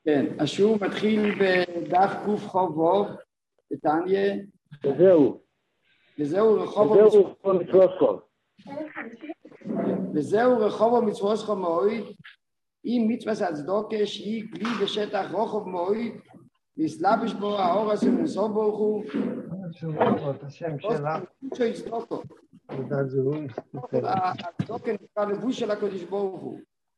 כן, השיעור מתחיל בדף קוף חובוב, בתניה. וזהו רחוב מצוות. וזהו רחוב מצוות חמויד, עם מצוות הצדוקה שהיא כלי בשטח רוחב מועיד, ויסלבש בו האור הזה ונסוף ברוך הוא. השם שלה. הצדוקה נקרא לבוש של הקדוש ברוך הוא.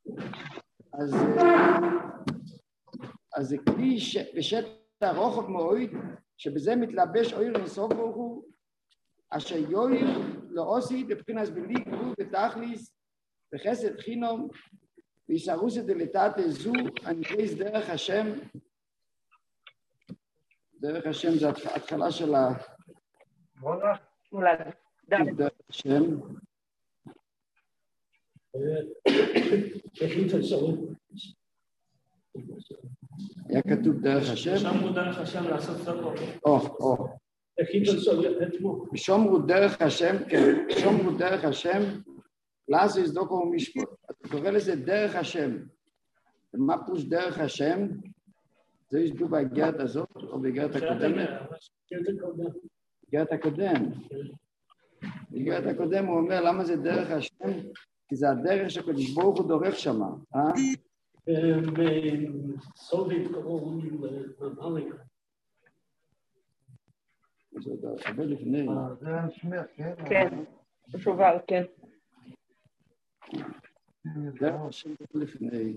אז זה כלי בשטח רוחב מועיד, שבזה מתלבש אור ונסוף ברוך הוא, אשר יויר לא עושית בבחינת בלי גבול ותכליס וחסד חינום וישארוס דלתת זו הנקראת דרך השם. דרך השם זה התחלה של דרך השם. היה כתוב דרך השם. שמרו דרך השם לעשות ספר. שומרו דרך השם, כן, שומרו דרך השם, לעשות צדוקה ומשפט. אתה קורא לזה דרך השם. מה פירוש דרך השם? זה יש דו באגרת הזאת, או באגרת הקודמת? באגרת הקודם. באגרת הקודם הוא אומר, למה זה דרך השם? כי זה הדרך שהקדוש ברוך הוא דורך שמה. סובית קראו למאמריקה. זה הרבה לפני. זה המשמר, כן? כן, שובל, כן. דרך השם לפני.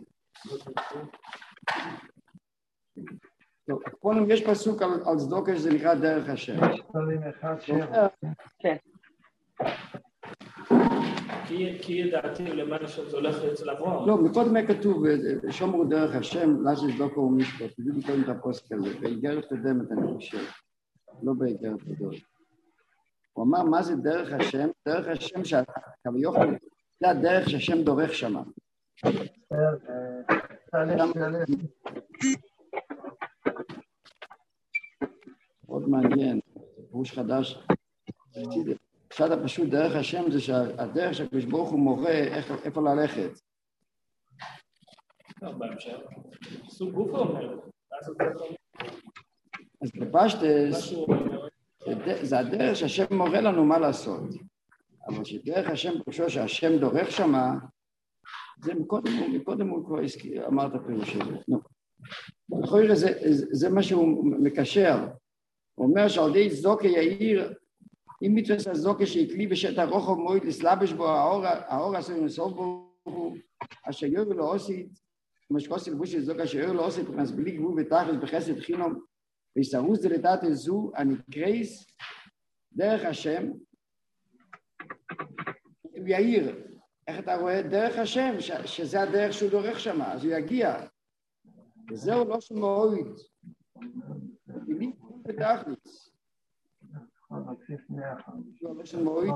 טוב, פה יש פסוק על צדוקה שזה נקרא דרך השם. יש דברים אחד שבע. כן. כי ידעתי למען שזה הולך אצל אברהם. לא, מקודם היה כתוב, שומרו דרך השם, לעשות צדוקה ומשפט. תביאו מקודם את הפוסק הזה, באיגרת קודמת אני חושב, לא באיגרת גדול. הוא אמר, מה זה דרך השם? דרך השם שכביכול, זה הדרך שהשם דורך שמה. מאוד מעניין, פירוש חדש. פשט הפשוט דרך השם זה שהדרך שהקדוש ברוך הוא מורה איפה ללכת. בהמשך, סוג גוף אומר. אז בפשטס, זה הדרך שהשם מורה לנו מה לעשות. אבל שדרך השם פירושו שהשם דורך שמה, זה מקודם הוא כבר אמר את הפירוש הזה. זה מה שהוא מקשר. הוא אומר שעל ידי צדוקה יאיר, אם מצוות הצדוקה שיקלי בשטח רוחב מועיד לסלבש בו האור עשוי ונסוף בו, אשר יאיר לא עושית, כמו שכוסי לבוש של צדוקה אשר יאיר לא עושית, פרנס בלי גבול ותכלס בחסד חינום, ויסרוס דלתת זו הנקראת דרך השם, הוא יאיר. איך אתה רואה? דרך השם, שזה הדרך שהוא דורך שם, אז הוא יגיע. וזהו לא שמועיד. בלי גבול ותכלס. לא שמועיד.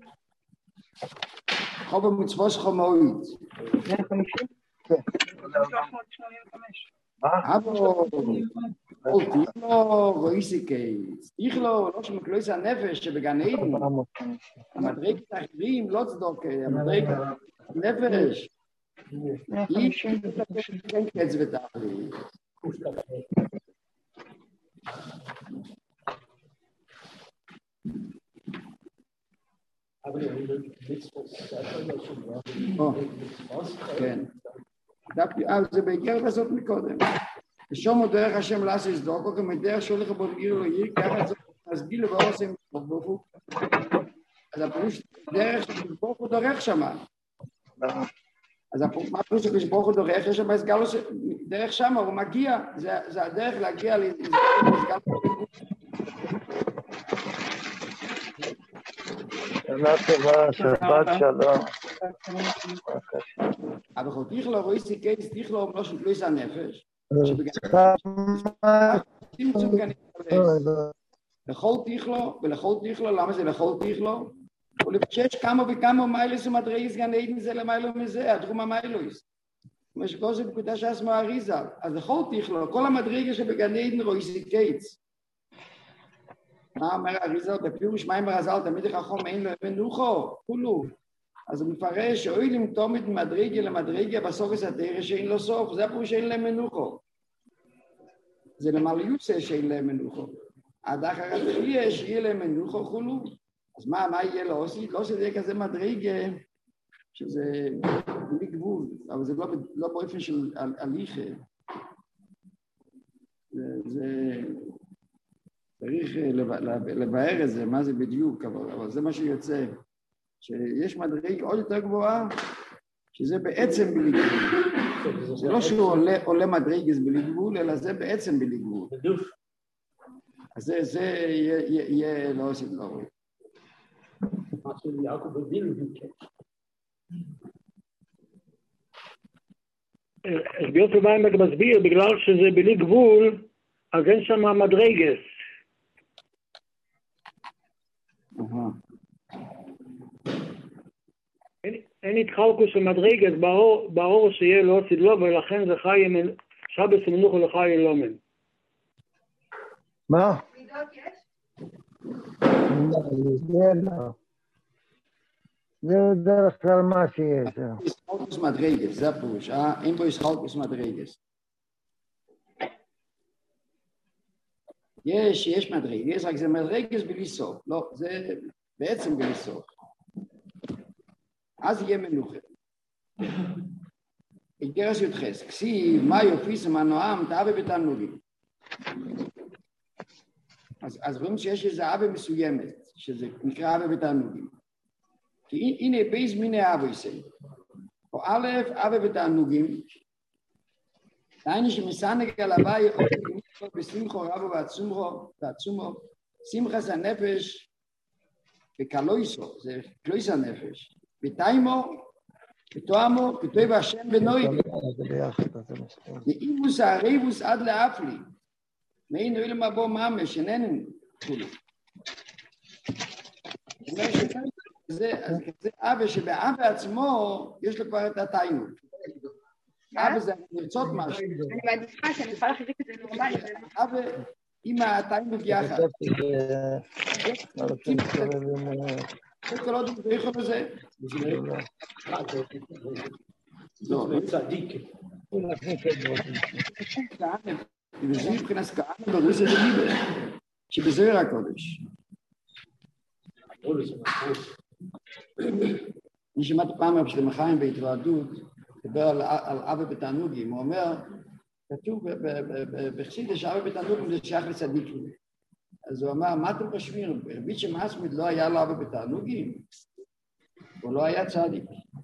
חוב המצוות שלך מועיד. 150? כן. 385. אבו, תיכלו, רויסי קייס. תיכלו, לא שמקלויס הנפש שבגן עדן. המדרגת האחרים לא צדוק, המדרגת נפש. היא כן קץ ותכלי. כן. זה באיגרת הזאת מקודם. ושום דרך השם לעשות צדוקה, כמדרך שהולך בו גיר לו יהיה, ככה צריך להסביר לו ועושים ברוך הוא. אז הפירוש דרך שברוך הוא דורך שמה. אז מה הפירוש שברוך הוא דורך? יש שם הסגל דרך שמה, הוא מגיע. זה הדרך להגיע להסגל. שנה טובה, שבת שלום. אבל כל תיכלו רויסי קייס, תיכלו לא שפלויס הנפש. לכל תיכלו, למה זה לכל תיכלו? ולפשש כמה וכמה מיילוס ומדרגס גן עדן זה למיילו מזה, התחום המיילוס. כמו שגוזר בקודש עצמו אריזה. אז לכל תיכלו, כל המדרגה שבגן עדן רויסי קייס. מה אומר אריזה? בפירוש מים ברזל, תמיד החכום אין לו מנוחו, כולו. אז הוא מפרש שאוי למתומת מדרגה למדרגה בסוף יש הדרך שאין לו סוף, זה הפירוש שאין להם מנוחו. זה למעליוסה שאין להם מנוחו. עד אחר התחייה שיהיה להם מנוחו חולו. אז מה יהיה לא עושית? לא עושית יהיה כזה מדרגה, שזה בלי גבול, אבל זה לא באופן של הליכה. זה צריך לבאר את זה, מה זה בדיוק, אבל זה מה שיוצא. שיש מדרגה עוד יותר גבוהה, שזה בעצם בלי גבול. זה לא שהוא עולה מדרגה בלי גבול, אלא זה בעצם בלי גבול. אז זה יהיה לא עושים לא רואה. אז ביותר בהם אתה מסביר, בגלל שזה בלי גבול, אז אין שם מדרגס. אין התחלקות של מדרגס באור שיהיה לא עשית לו, ולכן זה חי שבס מנוחו לחי אלומן. מה? זה דרך כלל מה שיש. ישחלקוס מדרגס, זה הפירוש, אין בו ישחלקוס מדרגס. יש מדרגס, רק זה מדרגס בלי סוף. לא, זה בעצם בלי סוף. אז יהיה מנוחה. איגרס י"ח, כסיב, מה יופיס ומנועם, תאווה בתענוגים. אז רואים שיש איזו אווה מסוימת, שזה נקרא אווה בתענוגים. כי הנה בייז מיני אווה יסי. או א', אווה בתענוגים, דהיינו שמסנג על הוואי בשמחו רבו ועצומו, שמחס הנפש וקלויסו, זה קלויס הנפש, בתיימו, בתואמו, כתוב השם בנוי, ואיבוס הריבוס עד לאפלי, מאין אוהלם הבו ממש, איננו כולו. זה אבא שבאבא עצמו יש לו כבר את התיימות. אבא זה לרצות משהו. אני מעדיפה שאני יכולה להחזיק את זה נורמלי. אבא עם התיימות יחד. כל עוד הוא יכול לזה. לא צדיק. וזה מבחינת כהנה ברוסיה זה ליבה, שבזוהר הקודש. אני שמעתי פעם רב שלמה חיים בהתוועדות, דבר על אבא בתענוגים, הוא אומר, כתוב בחסידות שאבא בתענוגים זה שייך לצדיקים. אז הוא אמר, מה אתם חושבים? רבי שמעסמית לא היה לו אבא בתענוגים? הוא לא היה צדיק.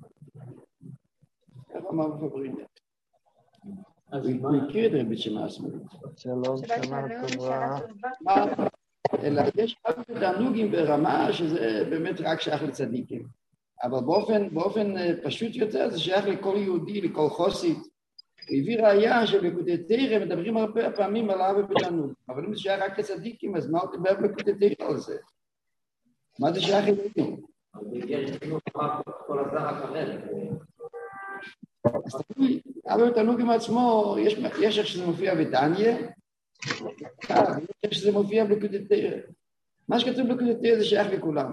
איך אמר בפבריניה? הוא הכיר את רבי שמעסמית. שלום, שנה טובה. אלא יש אבא בתענוגים ברמה שזה באמת רק שייך לצדיקים. אבל באופן פשוט יותר זה שייך לכל יהודי, לכל חוסית. הוא הביא ראייה שבקוטי תרא מדברים הרבה פעמים על אבא בתענוג. אבל אם זה שייך רק לצדיקים, אז מה הוא מדבר בקוטי תרא על זה? מה זה שייך אלינו? אז תראי, אבא בתענוג עם עצמו, יש איך שזה מופיע בתניא, יש איך שזה מופיע בקוטי תרא. מה שכתוב בקוטי תרא זה שייך לכולם.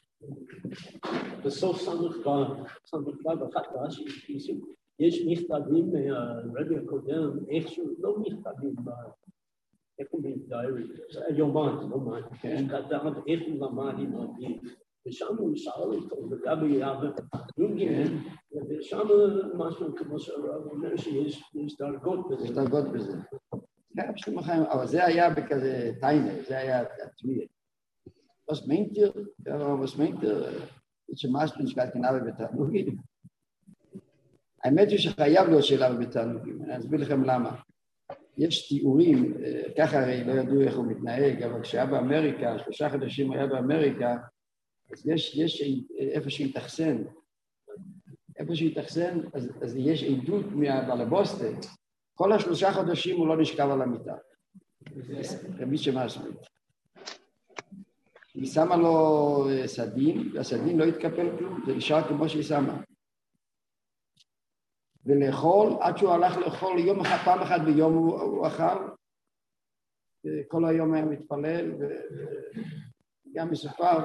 בסוף סמ"ך ואחת יש מכתבים מהרבי הקודם, איכשהו לא מכתבים, איך אומרים דיירי, יומן, איך הוא למד עם אביו, ושם הוא שאל אותו, לגבי אבא בתענוגים, ושם משהו כמו שהרב אומר שיש דרגות בזה. יש דרגות בזה. אבל זה היה בכזה טיינר, זה היה התמיד. Was meint ihr, ich machst mich gar genau בתענוגים. האמת היא שחייב להיות שאלה בתענוגים, אני אסביר לכם למה. יש תיאורים, ככה הרי לא ידעו איך הוא מתנהג, אבל כשהיה באמריקה, 3 חודשים היה באמריקה, אז יש איפה שהתאכסן. איפה שהתאכסן, אז יש עדות מהבלבוסטה, כל 3 חודשים הוא לא נשכב על המיטה. רבי שמעסמית. היא שמה לו סדין, והסדין לא התקפל כלום, זה נשאר כמו שהיא שמה. ולאכול, עד שהוא הלך לאכול יום אחד, פעם אחת ביום הוא אכל, כל היום היה מתפלל, וגם מסופר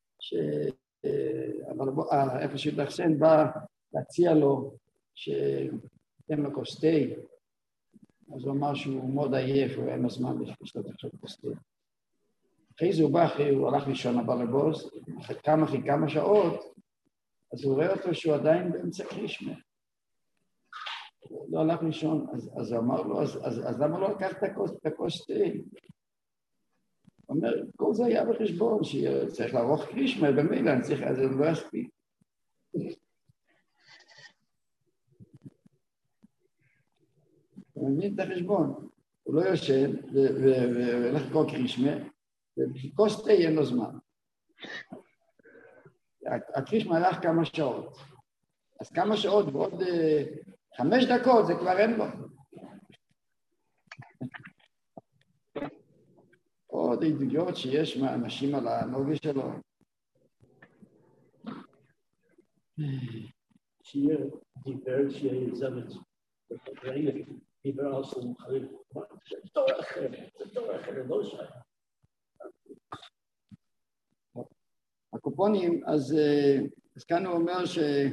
איפה שהתאכסן בא להציע לו, שתן לו כוס תה, אז הוא אמר שהוא מאוד עייף, הוא היה עם הזמן לשתות עכשיו כוס תה. אחרי זה הוא בא, הוא הלך לישון הבא לבוס, אחרי כמה שעות, אז הוא רואה אותו שהוא עדיין באמצע קרישמה. הוא לא הלך לישון, אז הוא אמר לו, אז למה לא לקח את הכוס תה? הוא אומר, כל זה היה בחשבון, שצריך לערוך קרישמה, במילא, אז זה לא יספיק. הוא מבין את החשבון, הוא לא יושן, והולך לקרוא קרישמה, וכוס תה אין לו זמן. הקרישמה הלך כמה שעות. אז כמה שעות ועוד 5 דקות זה כבר אין לו. עוד עדויות שיש מהאנשים על הנוגה שלו. שיר דיבר שיזם את זה. דיבר על סמכרים. זה תור אחר, לא שייך. הקופונים, אז כאן הוא אומר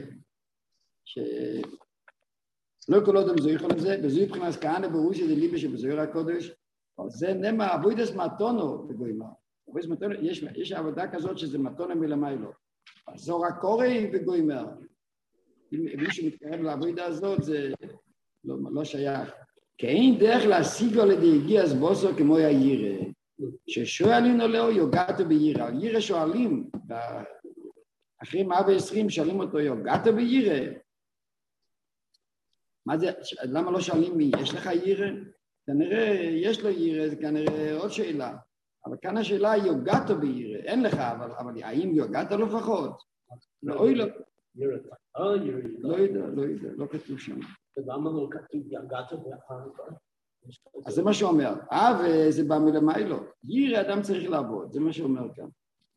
לא כל עוד הם זויכו לזה, וזוהי מבחינת כהנא ברוסיה דליבה שבזוהיר הקודש, זה נאמר אבוידס מתונו בגוימר. אבוידס מתונו, יש עבודה כזאת שזה מתונה מלמיילו. זו רק קוראי בגוימר. אם מישהו מתקרב לעבודה הזאת, זה לא שייך. כי אין דרך להשיגו לידי הגיע אז בוסו כמו הירא. ששואלים עליו יוגעתו בירא. ירא שואלים, אחרי 120 שואלים אותו יוגעתו בירא. מה זה, למה לא שואלים מי? יש לך ירא? כנראה יש לו ירא, זה כנראה עוד שאלה. אבל כאן השאלה היא יוגעתו בירא. אין לך, אבל האם יוגעתו לפחות? לא יודע, לא כתוב שם. למה לא כתוב יוגעתו באחר? אז זה מה שאומר, וזה בא מלמיילו. ירא אדם צריך לעבוד, זה מה שאומר כאן.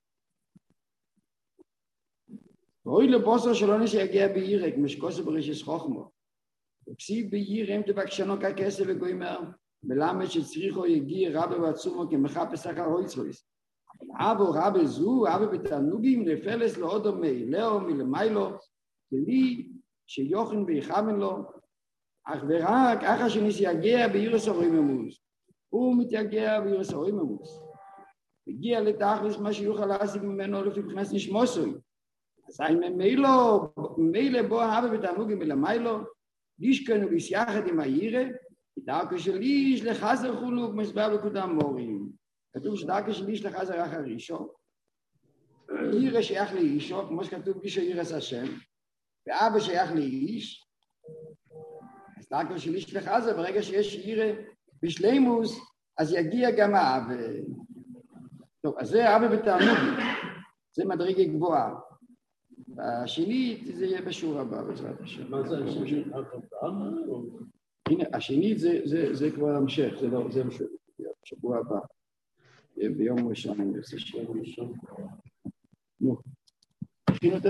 אוי לבוסו שלא נשיגיע בירא, כמו שכוסו ברישס חוכמו. ופסיק בירא אם תבקשנו ככסף וגוימר, מלמד שצריכו יגיע רבי ועצומו כמחפש אחר הויצרויס. אבו רבי זו, אבו בתענוגים, נפלס לו עוד דומי, לאו מלמיילו, כלי שיוחן ויחמן לו, אך ורק אחר שנשיגיע בירס הוריממוס. הוא מתייגע בירס הוריממוס. הגיע לתכלס מה שיוכל להשיג ממנו לפי בחינת נשמוסוי. אז ממילא בו אבו בתענוגים מלמיילו, לישכנו ליסייחד עם הירא, דרכו של איש לחזר חולוק מסבר בקודם מורים. כתוב שדרכו של איש לחזר אחר אישו. ירא שייך לאישו, כמו שכתוב אישו ירס השם, ואבא שייך לאיש, אז דרכו של איש לחזר, ברגע שיש ירא בשלימוס, אז יגיע גם האבא. טוב, אז זה אבא בתענוגים, זה מדרגה גבוהה. השנית זה יהיה בשיעור הבא בעזרת השם. מה זה השנית? הנה, השנית זה כבר המשך, זה המשך, בשבוע הבא. ביום ראשון אני עושה שיעור ראשון. נו.